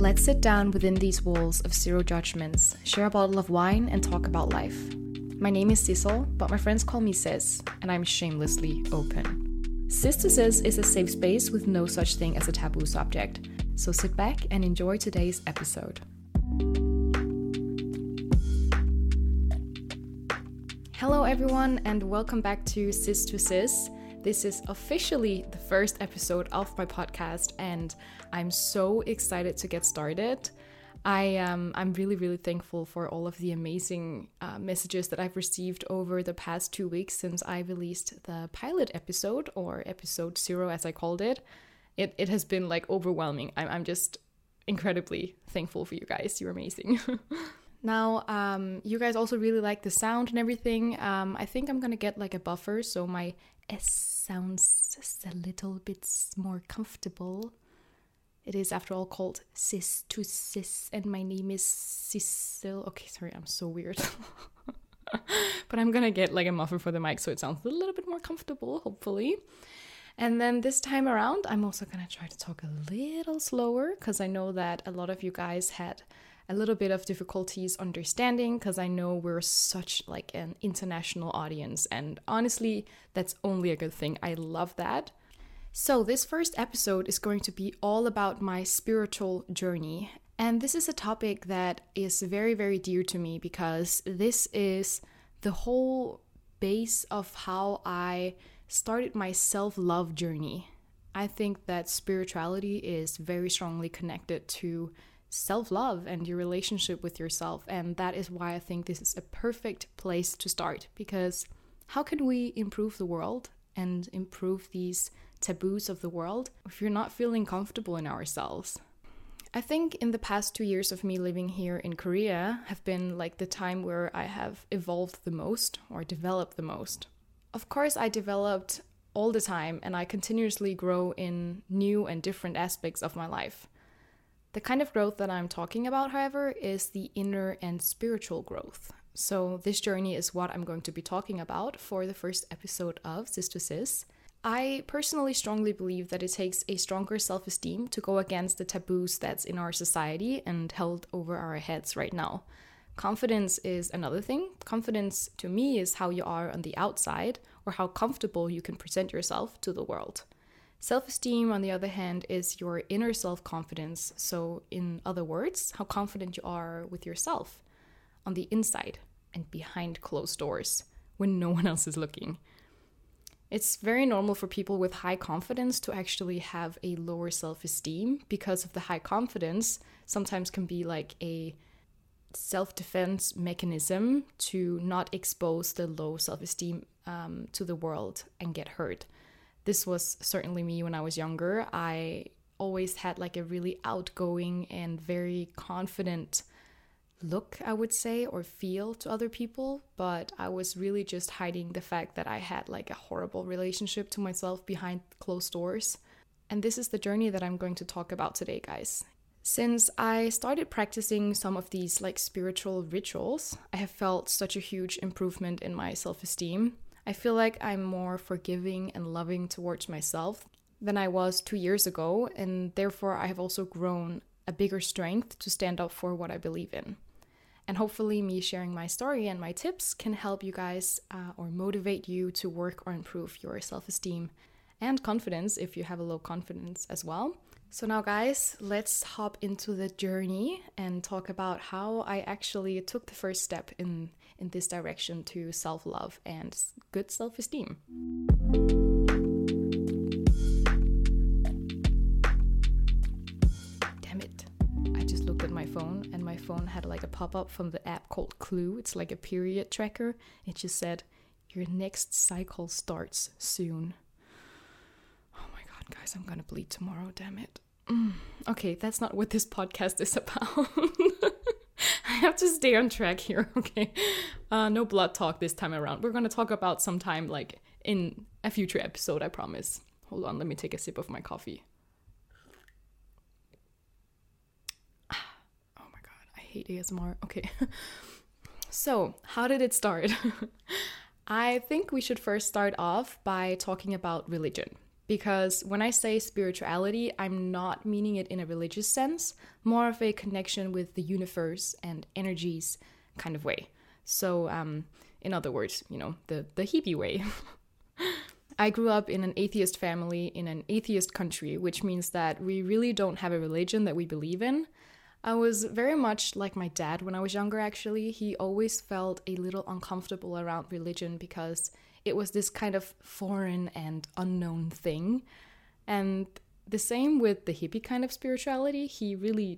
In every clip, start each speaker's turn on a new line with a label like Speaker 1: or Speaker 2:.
Speaker 1: Let's sit down within these walls of zero judgments, share a bottle of wine, and talk about life. My name is Sissel, but my friends call me Sis, and I'm shamelessly open. Sis to Sis is a safe space with no such thing as a taboo subject, so sit back and enjoy today's episode. Hello everyone, and welcome back to Sis to Sis. This is officially the first episode of my podcast, and I'm so excited to get started. I'm really thankful for all of the amazing messages that I've received over the past 2 weeks since I released the pilot episode, or episode 0 as I called it. It has been like overwhelming. I'm just incredibly thankful for you guys. You're amazing. Now, you guys also really like the sound and everything. I think I'm gonna get like a buffer so my S sounds just a little bit more comfortable. It is, after all, called Sis to Sis, and my name is Sissel. Okay, sorry, I'm so weird. But I'm gonna get like a muffler for the mic so it sounds a little bit more comfortable, hopefully. And then this time around, I'm also gonna try to talk a little slower, because I know that a lot of you guys had a little bit of difficulties understanding, because I know we're such like an international audience, and honestly, that's only a good thing. I love that. So this first episode is going to be all about my spiritual journey, and this is a topic that is very dear to me, because this is the whole base of how I started my self-love journey. I think that spirituality is very strongly connected to self-love and your relationship with yourself, and that is why I think this is a perfect place to start, because how can we improve the world and improve these taboos of the world if you're not feeling comfortable in ourselves? I think in the past 2 years of me living here in Korea have been like the time where I have evolved the most, or developed the most. Of course, I developed all the time, and I continuously grow in new and different aspects of my life. The kind of growth that I'm talking about, however, is the inner and spiritual growth. So this journey is what I'm going to be talking about for the first episode of Sis to Sis. I personally strongly believe that it takes a stronger self-esteem to go against the taboos that's in our society and held over our heads right now. Confidence is another thing. Confidence to me is how you are on the outside, or how comfortable you can present yourself to the world. Self-esteem, on the other hand, is your inner self-confidence. So in other words, how confident you are with yourself on the inside and behind closed doors when no one else is looking. It's very normal for people with high confidence to actually have a lower self-esteem, because of the high confidence sometimes can be like a self-defense mechanism to not expose the low self-esteem to the world and get hurt. This was certainly me when I was younger. I always had like a really outgoing and very confident look, I would say, or feel to other people, but I was really just hiding the fact that I had like a horrible relationship to myself behind closed doors. And this is the journey that I'm going to talk about today, guys. Since I started practicing some of these like spiritual rituals, I have felt such a huge improvement in my self-esteem. I feel like I'm more forgiving and loving towards myself than I was 2 years ago, and therefore I have also grown a bigger strength to stand up for what I believe in. And hopefully me sharing my story and my tips can help you guys or motivate you to work or improve your self-esteem and confidence if you have a low confidence as well. So now guys, let's hop into the journey and talk about how I actually took the first step in this direction to self-love and good self-esteem. Damn it. I just looked at my phone, and my phone had like a pop-up from the app called Clue. It's like a period tracker. It just said, your next cycle starts soon. Oh my god, guys, I'm gonna bleed tomorrow, damn it. Okay, that's not what this podcast is about. I have to stay on track here, okay? No blood talk this time around. We're gonna talk about sometime like in a future episode, I promise. Hold on, let me take a sip of my coffee. Oh my god, I hate ASMR. Okay. So, how did it start? I think we should first start off by talking about religion. Because when I say spirituality, I'm not meaning it in a religious sense, more of a connection with the universe and energies kind of way. So, in other words, the hippie way. I grew up in an atheist family in an atheist country, which means that we really don't have a religion that we believe in. I was very much like my dad when I was younger, actually. He always felt a little uncomfortable around religion because it was this kind of foreign and unknown thing. And the same with the hippie kind of spirituality. He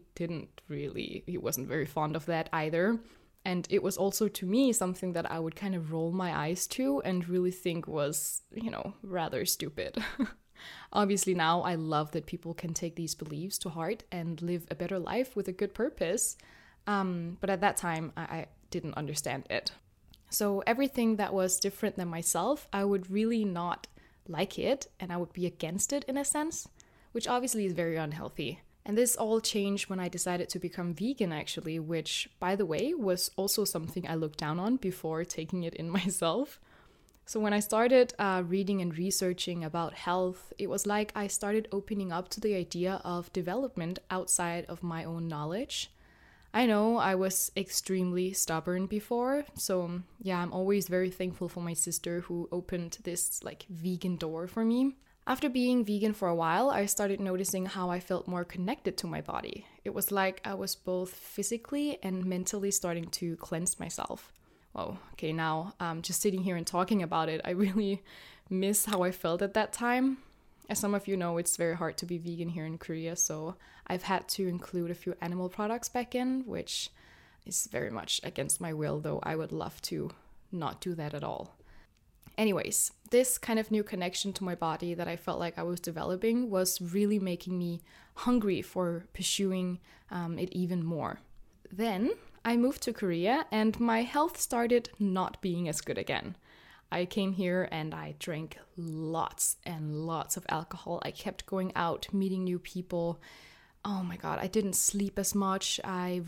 Speaker 1: wasn't very fond of that either. And it was also, to me, something that I would kind of roll my eyes to and really think was, rather stupid. Obviously now I love that people can take these beliefs to heart and live a better life with a good purpose. But at that time, I didn't understand it. So everything that was different than myself, I would really not like it and I would be against it in a sense, which obviously is very unhealthy. And this all changed when I decided to become vegan, actually, which, by the way, was also something I looked down on before taking it in myself. So when I started reading and researching about health, it was like I started opening up to the idea of development outside of my own knowledge. I know I was extremely stubborn before, so yeah, I'm always very thankful for my sister who opened this vegan door for me. After being vegan for a while, I started noticing how I felt more connected to my body. It was like I was both physically and mentally starting to cleanse myself. Whoa, okay, now just sitting here and talking about it, I really miss how I felt at that time. As some of you know, it's very hard to be vegan here in Korea, so I've had to include a few animal products back in, which is very much against my will, though I would love to not do that at all. Anyways, this kind of new connection to my body that I felt like I was developing was really making me hungry for pursuing it even more. Then I moved to Korea and my health started not being as good again. I came here and I drank lots and lots of alcohol. I kept going out, meeting new people. Oh my God, I didn't sleep as much. I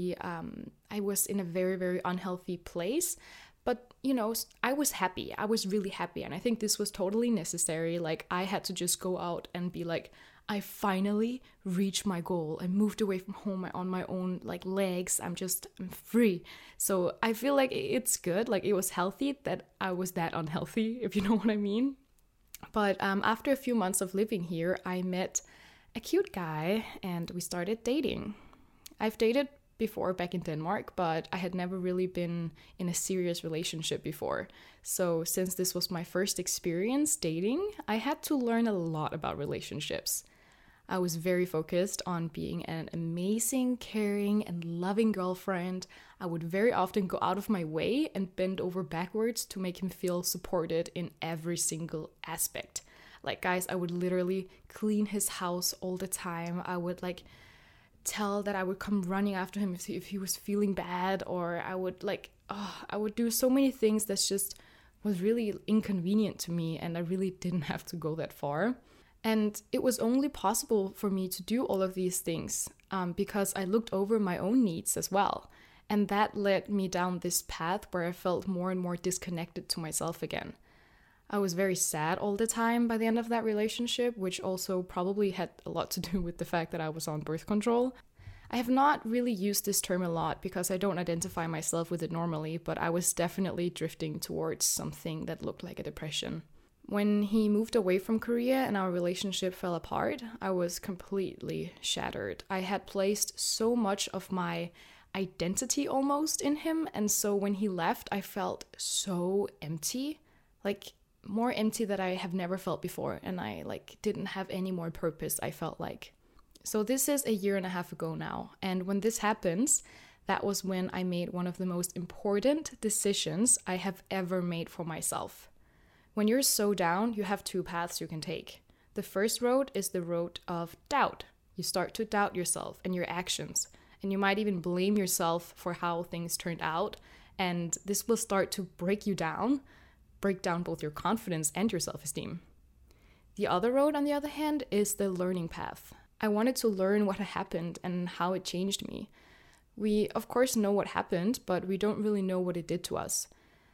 Speaker 1: was in a very, very unhealthy place. But, I was happy. I was really happy. And I think this was totally necessary. I had to just go out and be like, I finally reached my goal. I moved away from home on my own legs. I'm free. So I feel like it's good. It was healthy that I was that unhealthy, if you know what I mean. But after a few months of living here, I met a cute guy and we started dating. I've dated before back in Denmark, but I had never really been in a serious relationship before. So since this was my first experience dating, I had to learn a lot about relationships. I was very focused on being an amazing, caring, and loving girlfriend. I would very often go out of my way and bend over backwards to make him feel supported in every single aspect. Guys, I would literally clean his house all the time. I would tell that I would come running after him if he was feeling bad, or I would do so many things that just was really inconvenient to me, and I really didn't have to go that far. And it was only possible for me to do all of these things because I looked over my own needs as well. And that led me down this path where I felt more and more disconnected to myself again. I was very sad all the time by the end of that relationship, which also probably had a lot to do with the fact that I was on birth control. I have not really used this term a lot because I don't identify myself with it normally, but I was definitely drifting towards something that looked like a depression. When he moved away from Korea and our relationship fell apart, I was completely shattered. I had placed so much of my identity almost in him, and so when he left, I felt so empty. More empty that I have never felt before, and I didn't have any more purpose, I felt like. So this is 1.5 years ago now, and when this happens, that was when I made one of the most important decisions I have ever made for myself. When you're so down, you have 2 paths you can take. The first road is the road of doubt. You start to doubt yourself and your actions, and you might even blame yourself for how things turned out, and this will start to break down both your confidence and your self-esteem. The other road, on the other hand, is the learning path. I wanted to learn what had happened and how it changed me. We, of course, know what happened, but we don't really know what it did to us.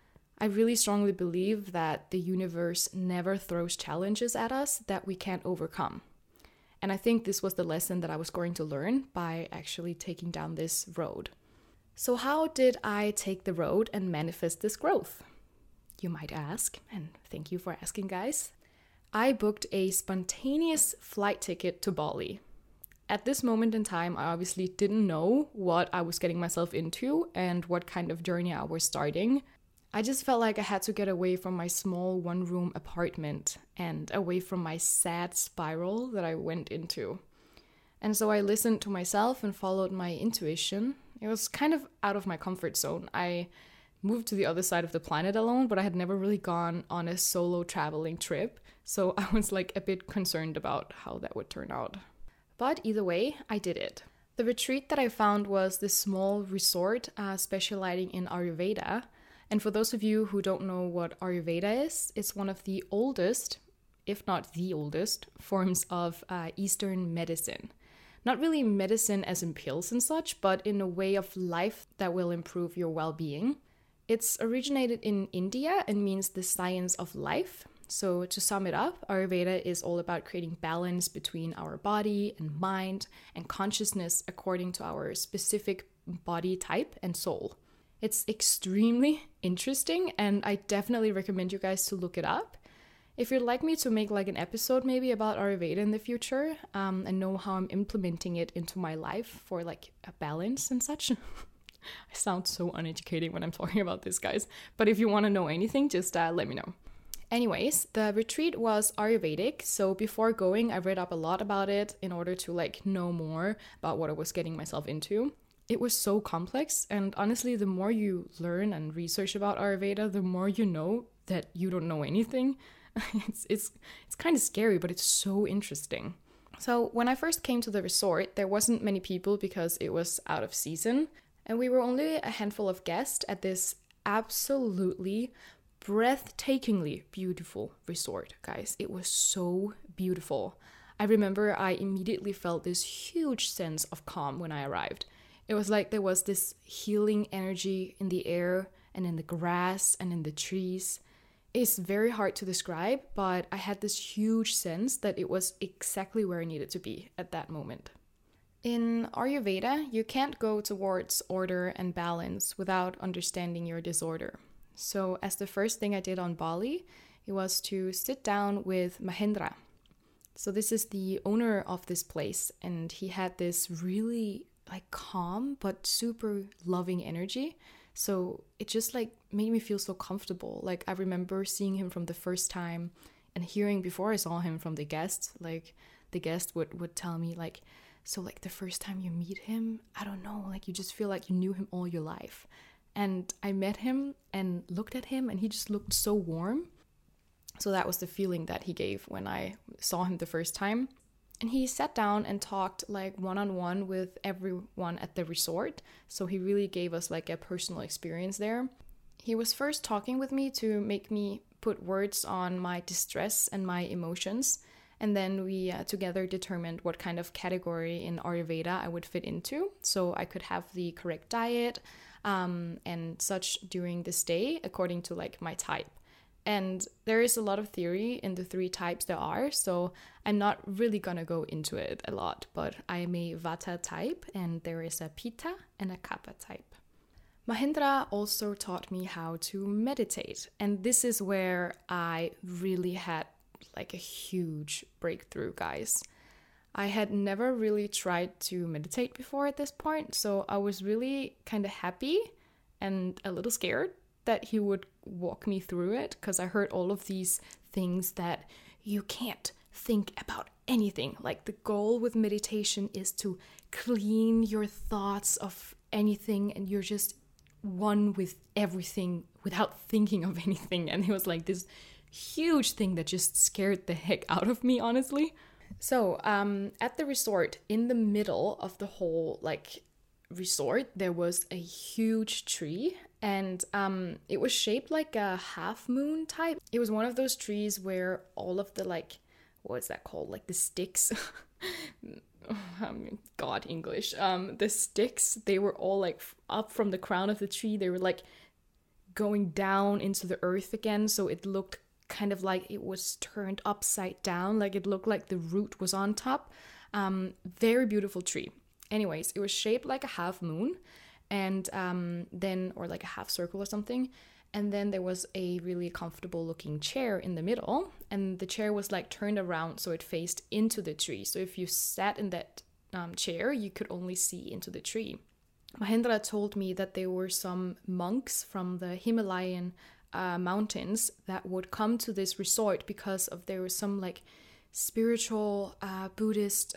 Speaker 1: I really strongly believe that the universe never throws challenges at us that we can't overcome. And I think this was the lesson that I was going to learn by actually taking down this road. So how did I take the road and manifest this growth? You might ask, and thank you for asking, guys. I booked a spontaneous flight ticket to Bali. At this moment in time, I obviously didn't know what I was getting myself into and what kind of journey I was starting. I just felt like I had to get away from my small one-room apartment and away from my sad spiral that I went into. And so I listened to myself and followed my intuition. It was kind of out of my comfort zone. I moved to the other side of the planet alone, but I had never really gone on a solo traveling trip. So I was like a bit concerned about how that would turn out. But either way, I did it. The retreat that I found was this small resort specializing in Ayurveda. And for those of you who don't know what Ayurveda is, it's one of the oldest, if not the oldest, forms of Eastern medicine. Not really medicine as in pills and such, but in a way of life that will improve your well-being. It's originated in India and means the science of life. So to sum it up, Ayurveda is all about creating balance between our body and mind and consciousness according to our specific body type and soul. It's extremely interesting and I definitely recommend you guys to look it up. If you'd like me to make like an episode maybe about Ayurveda in the future and know how I'm implementing it into my life for like a balance and such. I sound so uneducated when I'm talking about this, guys. But if you want to know anything, just let me know. Anyways, the retreat was Ayurvedic, so before going, I read up a lot about it in order to like know more about what I was getting myself into. It was so complex, and honestly, the more you learn and research about Ayurveda, the more you know that you don't know anything. It's kind of scary, but it's so interesting. So when I first came to the resort, there wasn't many people because it was out of season, and we were only a handful of guests at this absolutely breathtakingly beautiful resort, guys. It was so beautiful. I remember I immediately felt this huge sense of calm when I arrived. It was like there was this healing energy in the air and in the grass and in the trees. It's very hard to describe, but I had this huge sense that it was exactly where I needed to be at that moment. In Ayurveda, you can't go towards order and balance without understanding your disorder. So as the first thing I did on Bali, it was to sit down with Mahendra. So this is the owner of this place, and he had this really like calm but super loving energy. So it just like made me feel so comfortable. Like I remember seeing him from the first time and hearing before I saw him from the guests, like the guest would tell me like, so like the first time you meet him, I don't know, like you just feel like you knew him all your life. And I met him and looked at him and he just looked so warm. So that was the feeling that he gave when I saw him the first time. And he sat down and talked like one-on-one with everyone at the resort. So he really gave us like a personal experience there. He was first talking with me to make me put words on my distress and my emotions. And then we together determined what kind of category in Ayurveda I would fit into. So I could have the correct diet and such during this day according to like my type. And there is a lot of theory in the 3 types there are, so I'm not really gonna go into it a lot, but I am a Vata type and there is a Pitta and a Kapha type. Mahendra also taught me how to meditate, and this is where I really had like a huge breakthrough, guys. I had never really tried to meditate before at this point, so I was really kind of happy and a little scared that he would walk me through it, because I heard all of these things that you can't think about anything. Like the goal with meditation is to clean your thoughts of anything and you're just one with everything without thinking of anything. And it was like this huge thing that just scared the heck out of me, honestly. So at the resort, in the middle of the whole like resort, there was a huge tree, and it was shaped like a half moon type. It was one of those trees where all of the like, what's that called? Like the sticks. God, English. The sticks, they were all like up from the crown of the tree. They were like going down into the earth again. So it looked kind of like it was turned upside down, like it looked like the root was on top. Very beautiful tree. Anyways, it was shaped like a half moon, and then, or like a half circle or something. And then there was a really comfortable looking chair in the middle, and the chair was like turned around so it faced into the tree. So if you sat in that chair, you could only see into the tree. Mahendra told me that there were some monks from the Himalayan mountains that would come to this resort because of there was some like spiritual Buddhist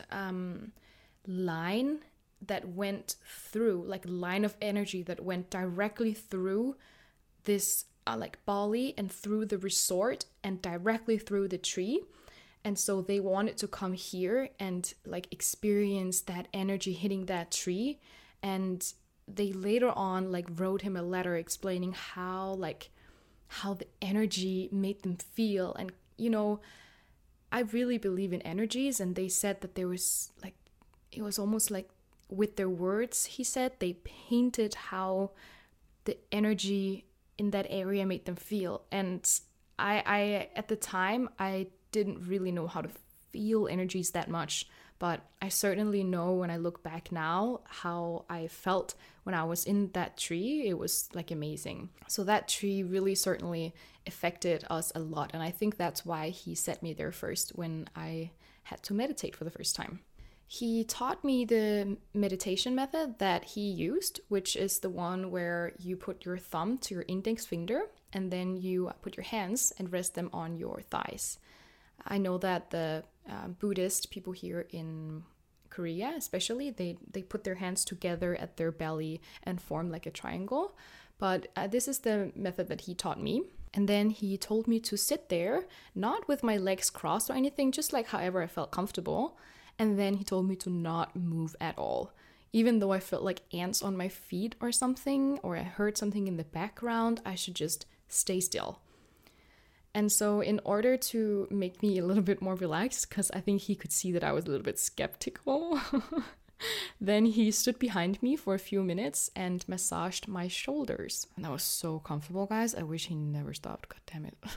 Speaker 1: line that went through, like a line of energy that went directly through this like Bali and through the resort and directly through the tree. And so they wanted to come here and like experience that energy hitting that tree. And they later on like wrote him a letter explaining how the energy made them feel. And you know, I really believe in energies, and they said that there was like, it was almost like with their words, he said, they painted how the energy in that area made them feel. And I at the time, I didn't really know how to feel energies that much, but I certainly know when I look back now how I felt when I was in that tree. It was like amazing. So that tree really certainly affected us a lot, and I think that's why he set me there first when I had to meditate for the first time. He taught me the meditation method that he used, which is the one where you put your thumb to your index finger and then you put your hands and rest them on your thighs. I know that the Buddhist people here in Korea especially, they put their hands together at their belly and form like a triangle. But this is the method that he taught me. And then he told me to sit there, not with my legs crossed or anything, just like however I felt comfortable. And then he told me to not move at all. Even though I felt like ants on my feet or something, or I heard something in the background, I should just stay still. And so in order to make me a little bit more relaxed, because I think he could see that I was a little bit skeptical, then he stood behind me for a few minutes and massaged my shoulders. And that was so comfortable, guys. I wish he never stopped. God damn it.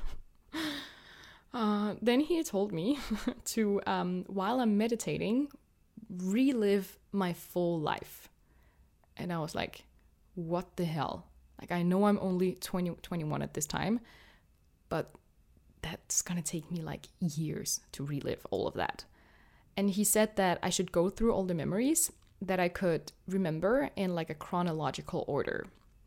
Speaker 1: Then he told me to, while I'm meditating, relive my full life. And I was like, what the hell? Like, I know I'm only 21 at this time, but that's gonna take me like years to relive all of that. And he said that I should go through all the memories that I could remember in like a chronological order.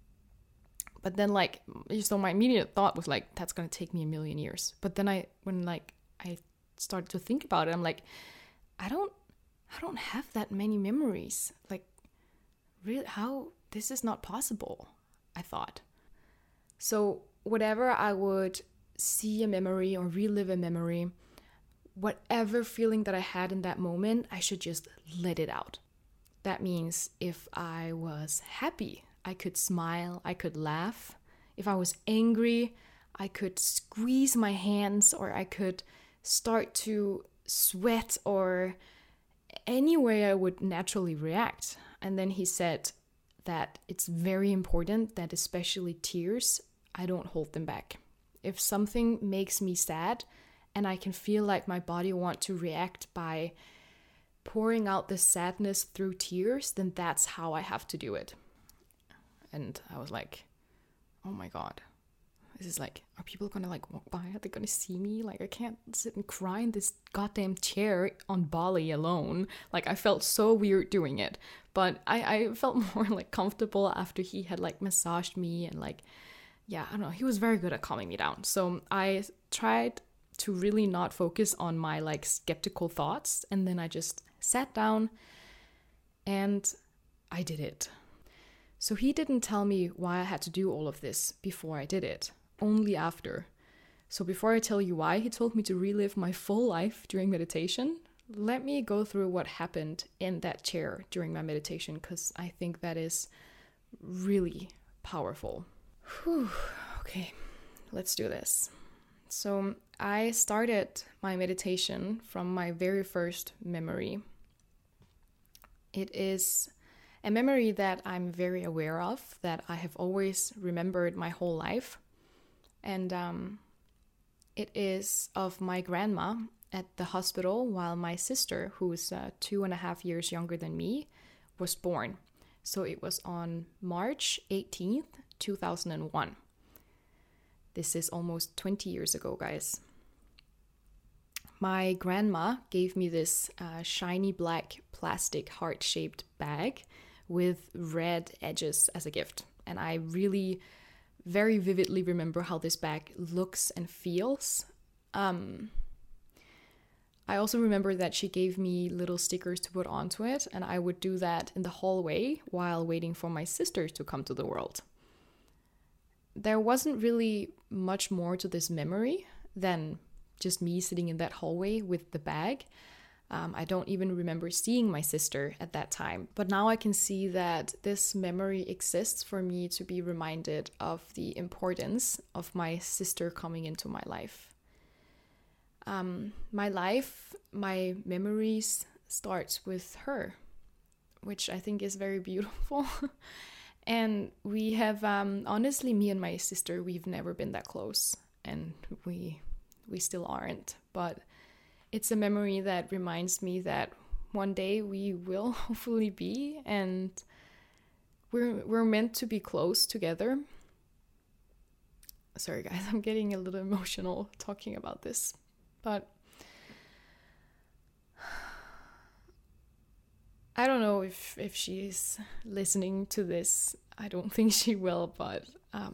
Speaker 1: But then like, so my immediate thought was like, that's going to take me a million years. But then when I started to think about it, I'm like, I don't have that many memories. Like, really, how, this is not possible, I thought. So whatever I would see a memory or relive a memory, whatever feeling that I had in that moment, I should just let it out. That means if I was happy, I could smile, I could laugh. If I was angry, I could squeeze my hands, or I could start to sweat, or any way I would naturally react. And then he said that it's very important that especially tears, I don't hold them back. If something makes me sad and I can feel like my body wants to react by pouring out the sadness through tears, then that's how I have to do it. And I was like, oh my God, this is like, are people gonna like walk by? Are they gonna see me? Like, I can't sit and cry in this goddamn chair on Bali alone. Like, I felt so weird doing it. But I felt more like comfortable after he had like massaged me and like, yeah, I don't know. He was very good at calming me down. So I tried to really not focus on my like skeptical thoughts. And then I just sat down and I did it. So he didn't tell me why I had to do all of this before I did it, only after. So before I tell you why he told me to relive my full life during meditation, let me go through what happened in that chair during my meditation, because I think that is really powerful. Whew. Okay, let's do this. So I started my meditation from my very first memory. It is A memory that I'm very aware of, that I have always remembered my whole life. And it is of my grandma at the hospital while my sister, who is 2.5 years younger than me, was born. So it was on March 18th, 2001. This is almost 20 years ago, guys. My grandma gave me this shiny black plastic heart-shaped bag with red edges as a gift. And I really very vividly remember how this bag looks and feels. I also remember that she gave me little stickers to put onto it, and I would do that in the hallway while waiting for my sister to come to the world. There wasn't really much more to this memory than just me sitting in that hallway with the bag. I don't even remember seeing my sister at that time. But now I can see that this memory exists for me to be reminded of the importance of my sister coming into my life. My memories starts with her, which I think is very beautiful. And we have, honestly, me and my sister, we've never been that close. And we still aren't, but it's a memory that reminds me that one day we will hopefully be, and we're meant to be close together. Sorry guys, I'm getting a little emotional talking about this, but I don't know if she's listening to this. I don't think she will, but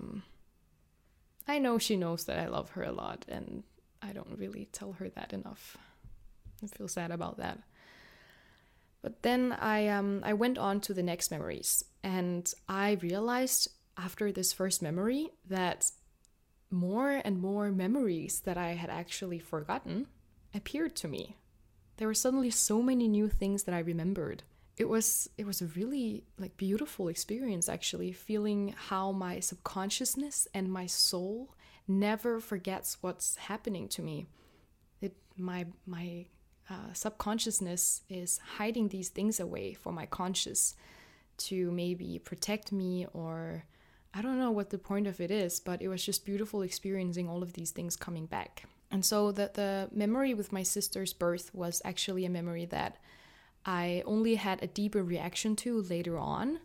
Speaker 1: I know she knows that I love her a lot, and I don't really tell her that enough. I feel sad about that. But then I went on to the next memories, and I realized after this first memory that more and more memories that I had actually forgotten appeared to me. There were suddenly so many new things that I remembered. It was a really beautiful experience, actually, feeling how my subconsciousness and my soul never forgets what's happening to me. My subconsciousness is hiding these things away for my conscious to maybe protect me, or I don't know what the point of it is, but it was just beautiful experiencing all of these things coming back. And so the memory with my sister's birth was actually a memory that I only had a deeper reaction to later on.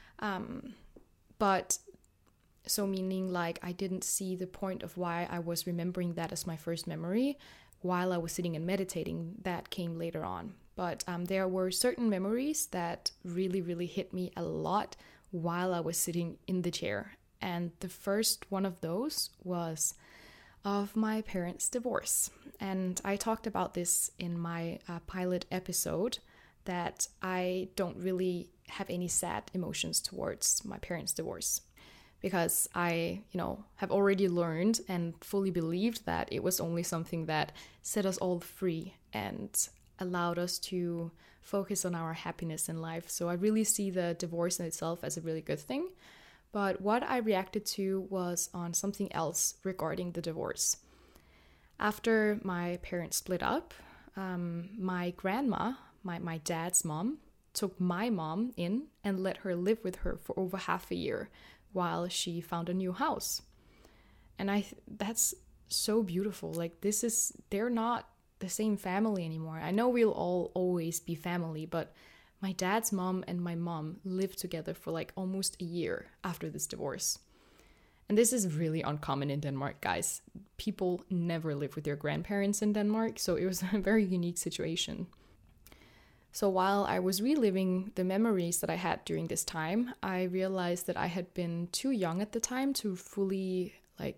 Speaker 1: But so meaning I didn't see the point of why I was remembering that as my first memory while I was sitting and meditating. That came later on. But there were certain memories that really, really hit me a lot while I was sitting in the chair. And the first one of those was of my parents' divorce. And I talked about this in my pilot episode, that I don't really have any sad emotions towards my parents' divorce, because I, have already learned and fully believed that it was only something that set us all free and allowed us to focus on our happiness in life. So I really see the divorce in itself as a really good thing. But what I reacted to was on something else regarding the divorce. After my parents split up, my grandma, my dad's mom, took my mom in and let her live with her for over half a year while she found a new house. And that's so beautiful. They're not the same family anymore. I know we'll all always be family, but my dad's mom and my mom lived together for almost a year after this divorce. And this is really uncommon in Denmark, guys. People never live with their grandparents in Denmark, so it was a very unique situation. So while I was reliving the memories that I had during this time, I realized that I had been too young at the time to fully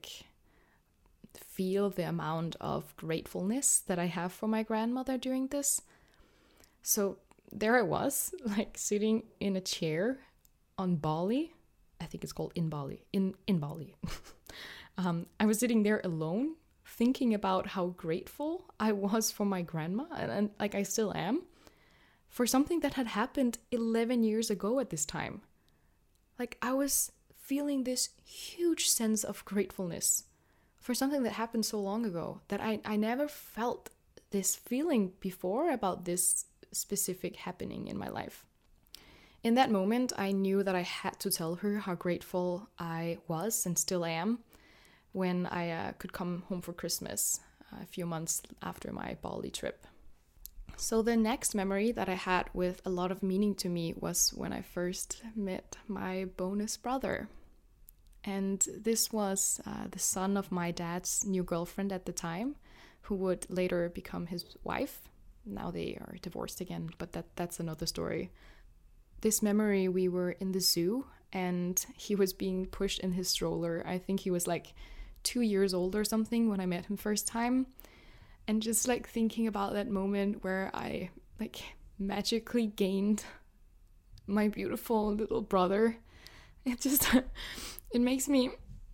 Speaker 1: feel the amount of gratefulness that I have for my grandmother during this. So there I was, sitting in a chair on Bali. I think it's called in Bali. In Bali. I was sitting there alone, thinking about how grateful I was for my grandma, and I still am, for something that had happened 11 years ago at this time. I was feeling this huge sense of gratefulness for something that happened so long ago, that I never felt this feeling before about this specific happening in my life. In that moment, I knew that I had to tell her how grateful I was and still am when I could come home for Christmas a few months after my Bali trip. So the next memory that I had with a lot of meaning to me was when I first met my bonus brother. And this was the son of my dad's new girlfriend at the time, who would later become his wife. Now they are divorced again, but that's another story. This memory, we were in the zoo and he was being pushed in his stroller. I think he was like 2 years old or something when I met him first time. And just like thinking about that moment where I like magically gained my beautiful little brother, it just it makes me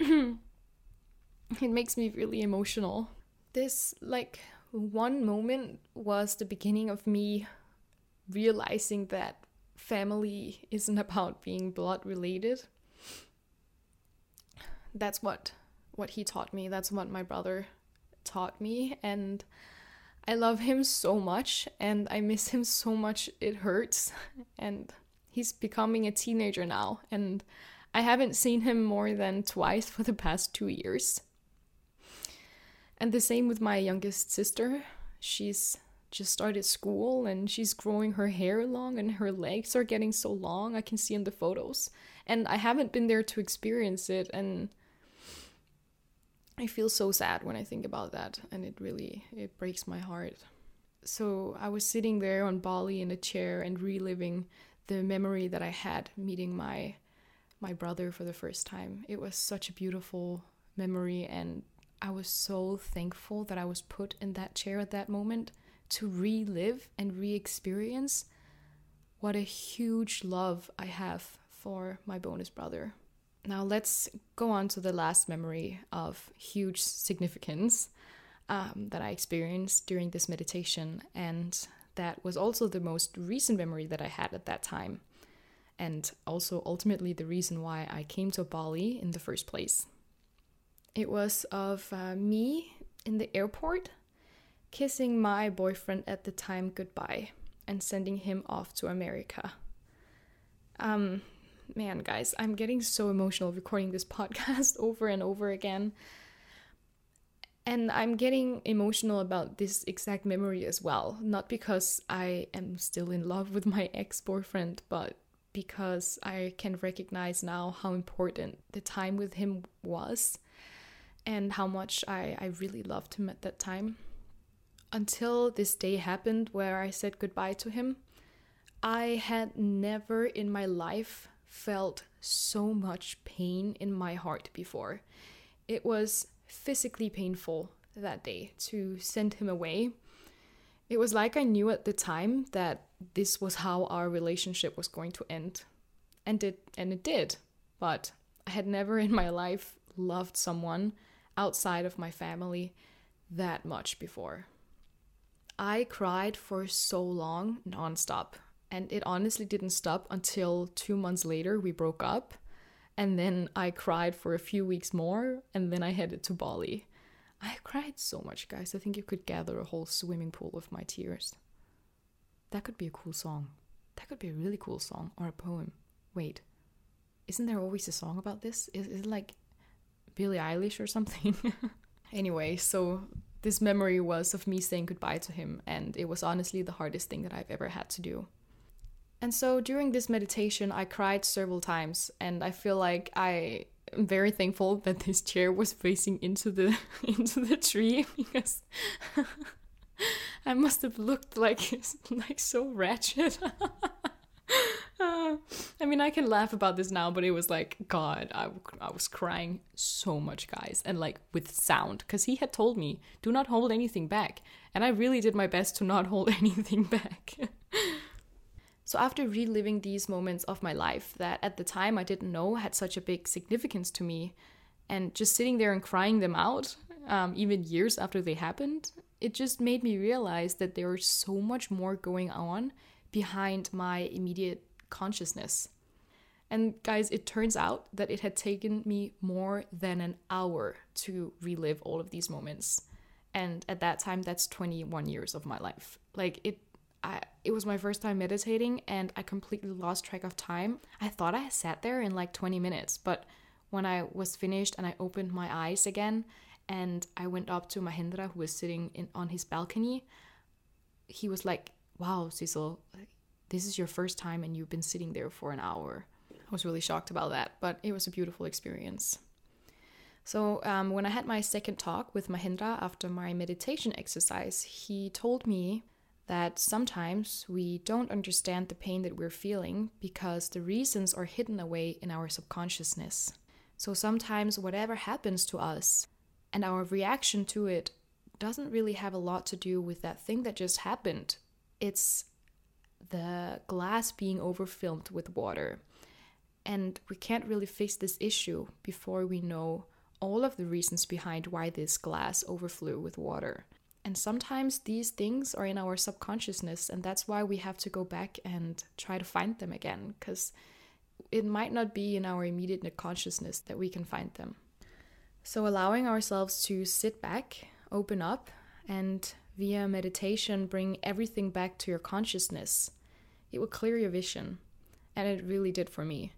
Speaker 1: really emotional. This like one moment was the beginning of me realizing that family isn't about being blood related. That's what he taught me. That's what my brother taught me, and I love him so much and I miss him so much. It hurts. And he's becoming a teenager now, and I haven't seen him more than twice for the past 2 years. And the same with my youngest sister. She's just started school and she's growing her hair long and her legs are getting so long, I can see in the photos. And I haven't been there to experience it, and I feel so sad when I think about that, and it breaks my heart. So I was sitting there on Bali in a chair and reliving the memory that I had meeting my brother for the first time. It was such a beautiful memory, and I was so thankful that I was put in that chair at that moment to relive and re-experience what a huge love I have for my bonus brother. Now let's go on to the last memory of huge significance that I experienced during this meditation, and that was also the most recent memory that I had at that time, and also ultimately the reason why I came to Bali in the first place. It was of me in the airport kissing my boyfriend at the time goodbye and sending him off to America. Man, guys, I'm getting so emotional recording this podcast over and over again. And I'm getting emotional about this exact memory as well. Not because I am still in love with my ex-boyfriend, but because I can recognize now how important the time with him was and how much I really loved him at that time. Until this day happened where I said goodbye to him, I had never in my life felt so much pain in my heart before. It was physically painful that day to send him away. It was like I knew at the time that this was how our relationship was going to end. And it did. But I had never in my life loved someone outside of my family that much before. I cried for so long, nonstop. And it honestly didn't stop until 2 months later we broke up. And then I cried for a few weeks more, and then I headed to Bali. I cried so much, guys. I think you could gather a whole swimming pool of my tears. That could be a cool song. That could be a really cool song or a poem. Wait, isn't there always a song about this? Is it like Billie Eilish or something? Anyway, so this memory was of me saying goodbye to him, and it was honestly the hardest thing that I've ever had to do. And so during this meditation, I cried several times, and I feel like I am very thankful that this chair was facing into the tree, because I must have looked like so ratchet. I mean, I can laugh about this now, but it was like, God, I was crying so much, guys, and like with sound, because he had told me, do not hold anything back, and I really did my best to not hold anything back. So after reliving these moments of my life that at the time I didn't know had such a big significance to me, and just sitting there and crying them out, even years after they happened, it just made me realize that there was so much more going on behind my immediate consciousness. And guys, it turns out that it had taken me more than an hour to relive all of these moments. And at that time, that's 21 years of my life. it was my first time meditating and I completely lost track of time. I thought I sat there in like 20 minutes, but when I was finished and I opened my eyes again and I went up to Mahendra, who was sitting on his balcony, he was like, wow, Cecil, this is your first time and you've been sitting there for an hour. I was really shocked about that, but it was a beautiful experience. So when I had my second talk with Mahendra after my meditation exercise, he told me that sometimes we don't understand the pain that we're feeling because the reasons are hidden away in our subconsciousness. So sometimes whatever happens to us and our reaction to it doesn't really have a lot to do with that thing that just happened. It's the glass being overfilled with water. And we can't really fix this issue before we know all of the reasons behind why this glass overflew with water. And sometimes these things are in our subconsciousness, and that's why we have to go back and try to find them again, because it might not be in our immediate consciousness that we can find them. So allowing ourselves to sit back, open up, and via meditation bring everything back to your consciousness, it will clear your vision. And it really did for me.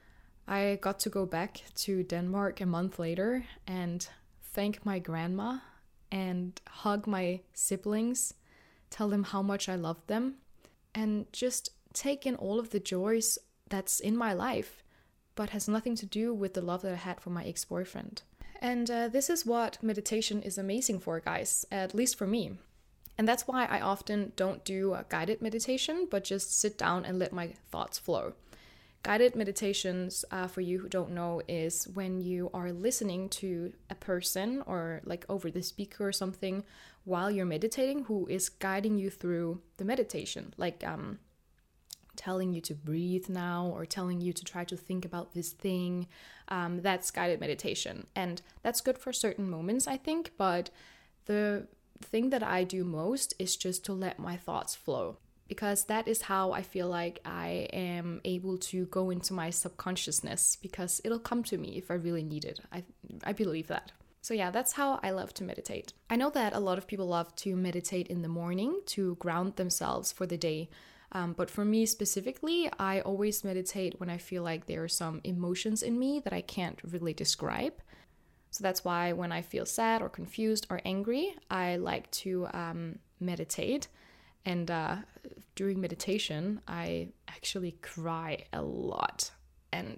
Speaker 1: I got to go back to Denmark a month later and thank my grandma and hug my siblings, tell them how much I loved them, and just take in all of the joys that's in my life, but has nothing to do with the love that I had for my ex-boyfriend. And this is what meditation is amazing for, guys, at least for me. And that's why I often don't do a guided meditation, but just sit down and let my thoughts flow. Guided meditations, for you who don't know, is when you are listening to a person or like over the speaker or something while you're meditating who is guiding you through the meditation, like telling you to breathe now or telling you to try to think about this thing. That's guided meditation. And that's good for certain moments, I think, but the thing that I do most is just to let my thoughts flow. Because that is how I feel like I am able to go into my subconsciousness, because it'll come to me if I really need it. I believe that. So yeah, that's how I love to meditate. I know that a lot of people love to meditate in the morning to ground themselves for the day. But for me specifically, I always meditate when I feel like there are some emotions in me that I can't really describe. So that's why when I feel sad or confused or angry, I like to meditate. And during meditation, I actually cry a lot. And,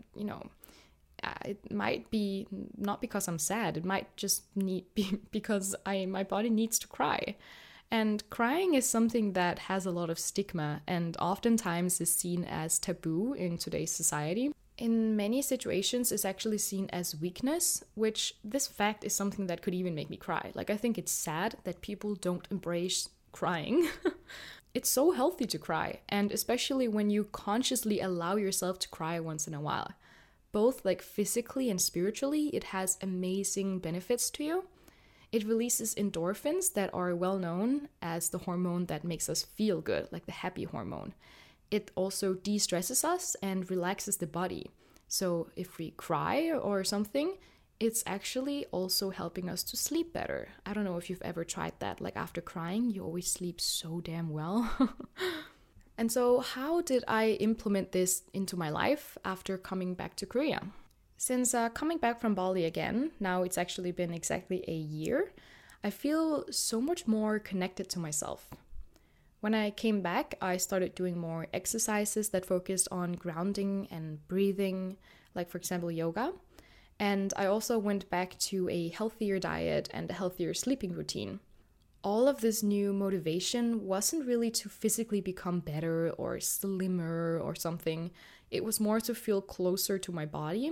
Speaker 1: it might be not because I'm sad. It might just be because my body needs to cry. And crying is something that has a lot of stigma and oftentimes is seen as taboo in today's society. In many situations, it's actually seen as weakness, which this fact is something that could even make me cry. Like, I think it's sad that people don't embrace crying. It's so healthy to cry, and especially when you consciously allow yourself to cry once in a while. Both like physically and spiritually, it has amazing benefits to you. It releases endorphins that are well known as the hormone that makes us feel good, like the happy hormone. It also de-stresses us and relaxes the body. So if we cry or something, it's actually also helping us to sleep better. I don't know if you've ever tried that. Like after crying, you always sleep so damn well. And so how did I implement this into my life after coming back to Korea? Since coming back from Bali again, now it's actually been exactly a year, I feel so much more connected to myself. When I came back, I started doing more exercises that focused on grounding and breathing, like for example yoga. And I also went back to a healthier diet and a healthier sleeping routine. All of this new motivation wasn't really to physically become better or slimmer or something. It was more to feel closer to my body.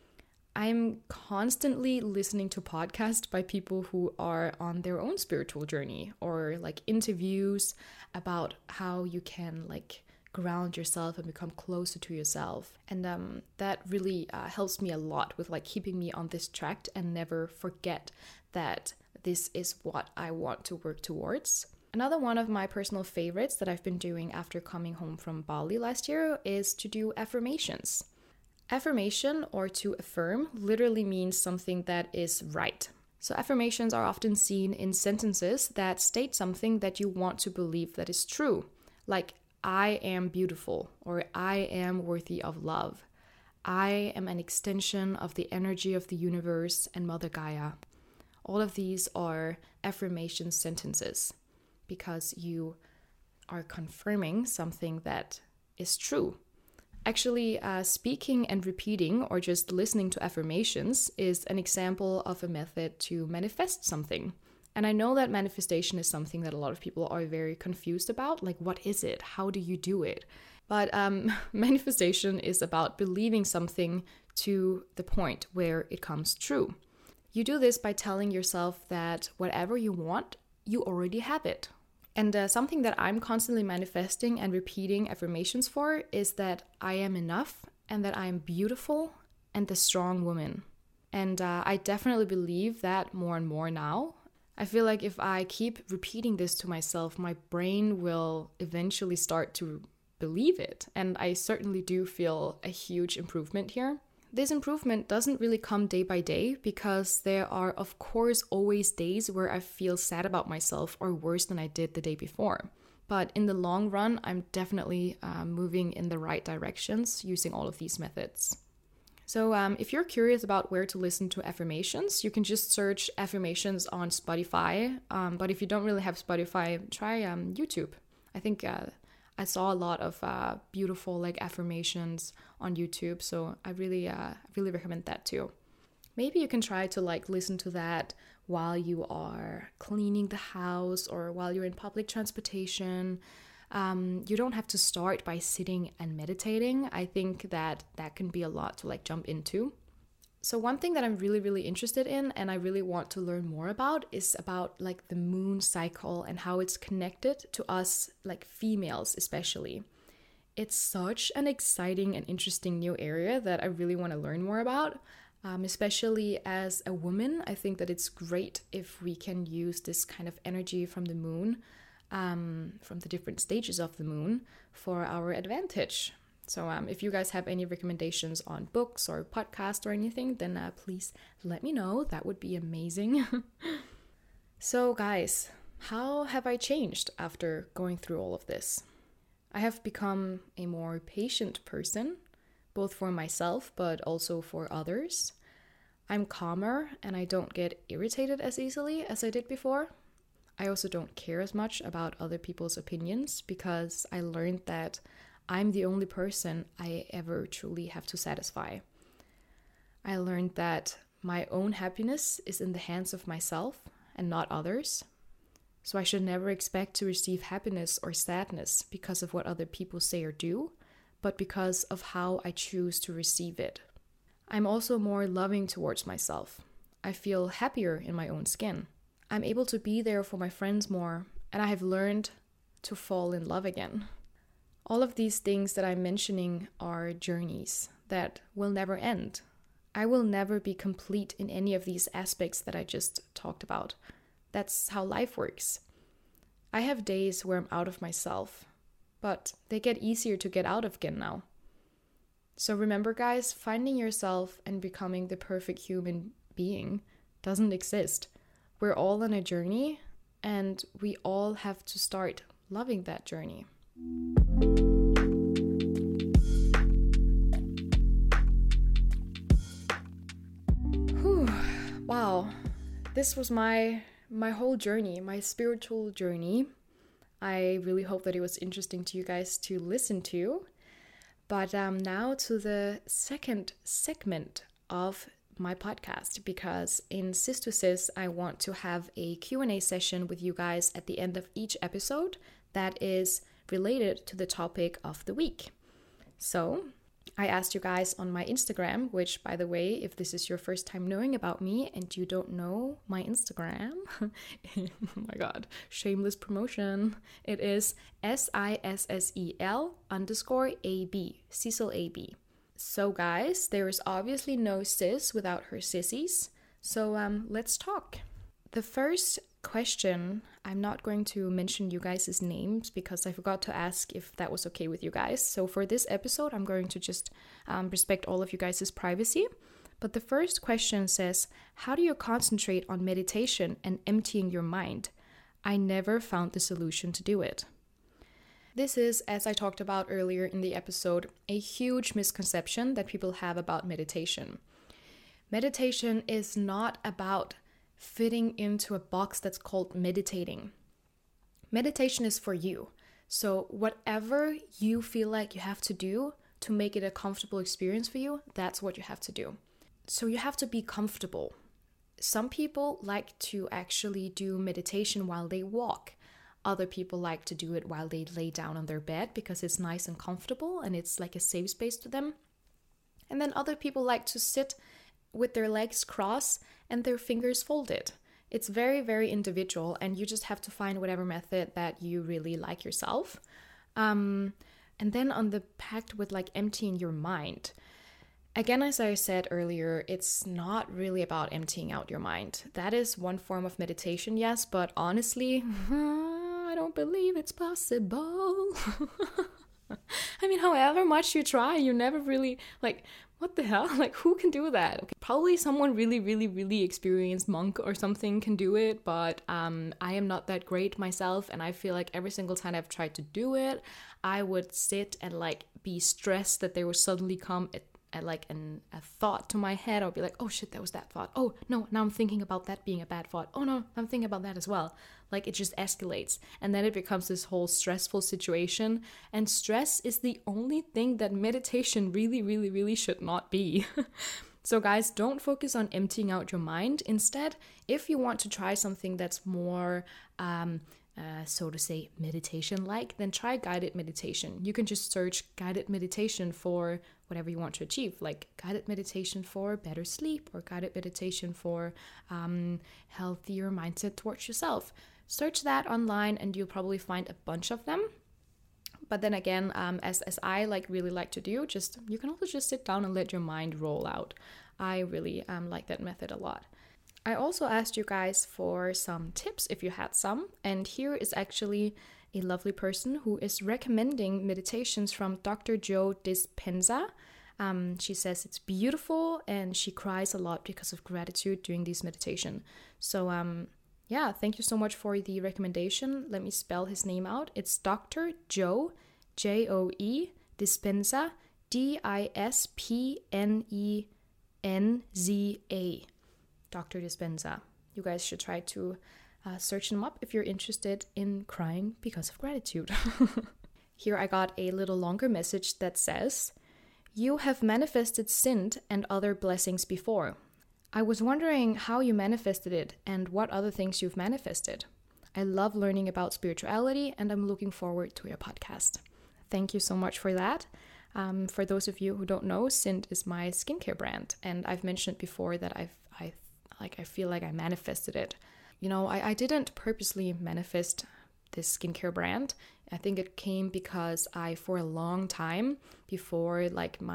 Speaker 1: I'm constantly listening to podcasts by people who are on their own spiritual journey, or like interviews about how you can like ground yourself and become closer to yourself. And that really helps me a lot with like keeping me on this track and never forget that this is what I want to work towards. Another one of my personal favorites that I've been doing after coming home from Bali last year is to do affirmations. Affirmation, or to affirm, literally means something that is right. So affirmations are often seen in sentences that state something that you want to believe that is true. Like, I am beautiful, or I am worthy of love. I am an extension of the energy of the universe and Mother Gaia. All of these are affirmation sentences because you are confirming something that is true. Actually, speaking and repeating or just listening to affirmations is an example of a method to manifest something. And I know that manifestation is something that a lot of people are very confused about. Like, what is it? How do you do it? But manifestation is about believing something to the point where it comes true. You do this by telling yourself that whatever you want, you already have it. And something that I'm constantly manifesting and repeating affirmations for is that I am enough and that I am beautiful and a strong woman. And I definitely believe that more and more now. I feel like if I keep repeating this to myself, my brain will eventually start to believe it. And I certainly do feel a huge improvement here. This improvement doesn't really come day by day because there are, of course, always days where I feel sad about myself or worse than I did the day before. But in the long run, I'm definitely moving in the right directions using all of these methods. So if you're curious about where to listen to affirmations, you can just search affirmations on Spotify. But if you don't really have Spotify, try YouTube. I think I saw a lot of beautiful like affirmations on YouTube, so I really recommend that too. Maybe you can try to like listen to that while you are cleaning the house or while you're in public transportation. You don't have to start by sitting and meditating. I think that can be a lot to like jump into. So one thing that I'm really interested in and I really want to learn more about is about like the moon cycle and how it's connected to us like females especially. It's such an exciting and interesting new area that I really want to learn more about. Especially as a woman, I think that it's great if we can use this kind of energy from the moon, from the different stages of the moon for our advantage. So if you guys have any recommendations on books or podcasts or anything, then please let me know. That would be amazing. So guys, how have I changed after going through all of this? I have become a more patient person, both for myself but also for others. I'm calmer and I don't get irritated as easily as I did before. I also don't care as much about other people's opinions because I learned that I'm the only person I ever truly have to satisfy. I learned that my own happiness is in the hands of myself and not others. So I should never expect to receive happiness or sadness because of what other people say or do, but because of how I choose to receive it. I'm also more loving towards myself. I feel happier in my own skin. I'm able to be there for my friends more, and I have learned to fall in love again. All of these things that I'm mentioning are journeys that will never end. I will never be complete in any of these aspects that I just talked about. That's how life works. I have days where I'm out of myself, but they get easier to get out of again now. So remember guys, finding yourself and becoming the perfect human being doesn't exist. We're all on a journey and we all have to start loving that journey. Whew. Wow, this was my whole journey, my spiritual journey. I really hope that it was interesting to you guys to listen to. But now to the second segment of my podcast, because in Sis to Sis, I want to have a Q&A session with you guys at the end of each episode that is related to the topic of the week. So I asked you guys on my Instagram, which by the way, if this is your first time knowing about me and you don't know my Instagram, oh my god, shameless promotion. It is SISSEL_AB, Cecil AB. So guys, there is obviously no sis without her sissies. So let's talk. The first question, I'm not going to mention you guys' names because I forgot to ask if that was okay with you guys. So for this episode, I'm going to just respect all of you guys' privacy. But the first question says, how do you concentrate on meditation and emptying your mind? I never found the solution to do it. This is, as I talked about earlier in the episode, a huge misconception that people have about meditation. Meditation is not about fitting into a box that's called meditating. Meditation is for you. So whatever you feel like you have to do to make it a comfortable experience for you, that's what you have to do. So you have to be comfortable. Some people like to actually do meditation while they walk. Other people like to do it while they lay down on their bed because it's nice and comfortable and it's like a safe space to them. And then other people like to sit with their legs crossed and their fingers folded. It's very, very individual, and you just have to find whatever method that you really like yourself. And then on the pact with like emptying your mind. Again, as I said earlier, it's not really about emptying out your mind. That is one form of meditation, yes, but honestly, I don't believe it's possible. I mean, however much you try, you never really, like, what the hell? Like, who can do that? Okay, probably someone really, really, really experienced monk or something can do it, but I am not that great myself, and I feel like every single time I've tried to do it, I would sit and like be stressed that there would suddenly come a thought to my head. I'll be like, oh shit, that was that thought. Oh no, now I'm thinking about that being a bad thought. Oh no, I'm thinking about that as well. Like, it just escalates, and then it becomes this whole stressful situation. And stress is the only thing that meditation really, really, really should not be. So guys, don't focus on emptying out your mind. Instead, if you want to try something that's more so to say meditation-like, then try guided meditation. You can just search guided meditation for whatever you want to achieve, like guided meditation for better sleep or guided meditation for healthier mindset towards yourself. Search that online and you'll probably find a bunch of them. But then again, as I really like to do, you can also just sit down and let your mind roll out. I really like that method a lot. I also asked you guys for some tips if you had some, and here is actually a lovely person who is recommending meditations from Dr. Joe Dispenza. She says it's beautiful and she cries a lot because of gratitude during these meditation. So yeah, thank you so much for the recommendation. Let me spell his name out. It's Dr. Joe, Joe, Dispenza, Dispenza. Dr. Dispenza. You guys should try to search him up if you're interested in crying because of gratitude. Here I got a little longer message that says, "You have manifested Sind and other blessings before. I was wondering how you manifested it and what other things you've manifested. I love learning about spirituality and I'm looking forward to your podcast." Thank you so much for that. For those of you who don't know, Sind is my skincare brand, and I've mentioned before that I feel like I manifested it. You know, I didn't purposely manifest this skincare brand. I think it came because for a long time before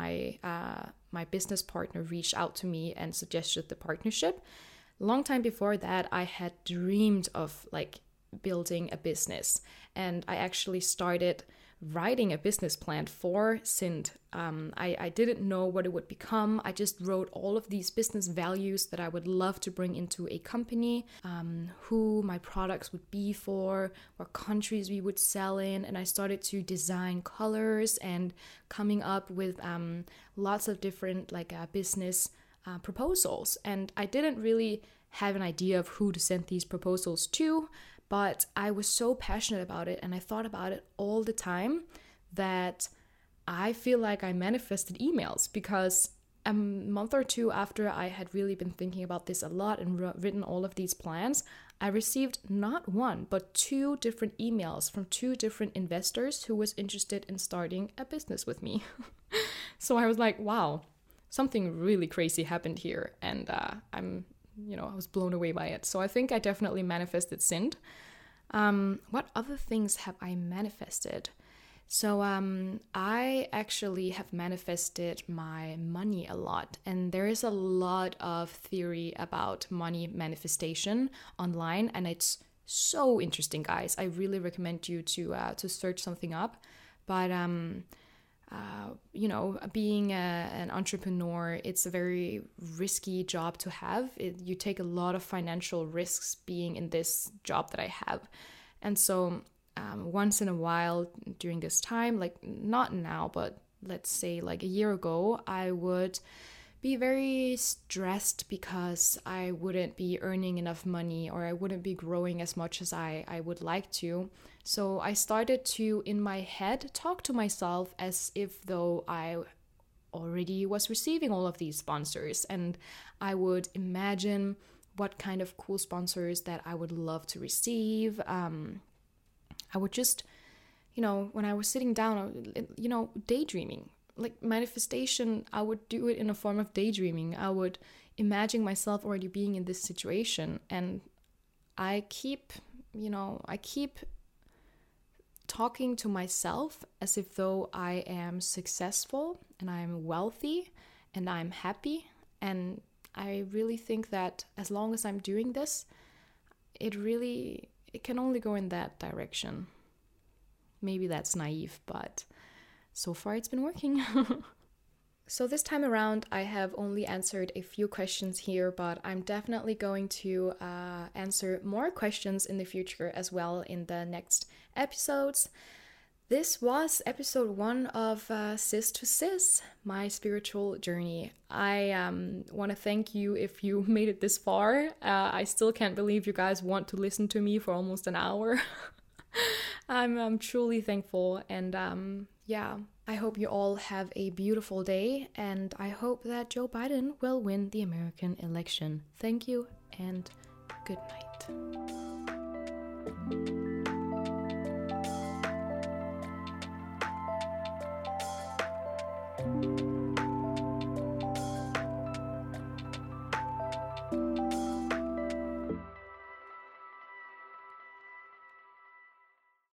Speaker 1: my business partner reached out to me and suggested the partnership, a long time before that, I had dreamed of building a business, and I actually started writing a business plan for Sind. I didn't know what it would become. I just wrote all of these business values that I would love to bring into a company, who my products would be for, what countries we would sell in, and I started to design colors and coming up with lots of different business proposals. And I didn't really have an idea of who to send these proposals to, but I was so passionate about it and I thought about it all the time that I feel like I manifested emails, because a month or two after I had really been thinking about this a lot and written all of these plans, I received not one, but 2 different emails from 2 different investors who was interested in starting a business with me. So I was like, wow, something really crazy happened here. And I was blown away by it. So I think I definitely manifested Sind. What other things have I manifested? So I actually have manifested my money a lot. And there is a lot of theory about money manifestation online. And it's so interesting, guys. I really recommend you to search something up. But being an entrepreneur, it's a very risky job to have. You take a lot of financial risks being in this job that I have. And so once in a while during this time, like not now, but let's say like a year ago, I would be very stressed because I wouldn't be earning enough money or I wouldn't be growing as much as I would like to. So I started to, in my head, talk to myself as if though I already was receiving all of these sponsors, and I would imagine what kind of cool sponsors that I would love to receive. I would just, when I was sitting down, daydreaming, like manifestation, I would do it in a form of daydreaming. I would imagine myself already being in this situation, and I keep talking to myself as if though I am successful and I'm wealthy and I'm happy. And I really think that as long as I'm doing this, it can only go in that direction. Maybe that's naive, but so far it's been working. So this time around, I have only answered a few questions here, but I'm definitely going to answer more questions in the future as well in the next episodes. This was episode 1 of Sis to Sis, my spiritual journey. I want to thank you if you made it this far. I still can't believe you guys want to listen to me for almost an hour. I'm truly thankful, and I hope you all have a beautiful day, and I hope that Joe Biden will win the American election. Thank you, and good night.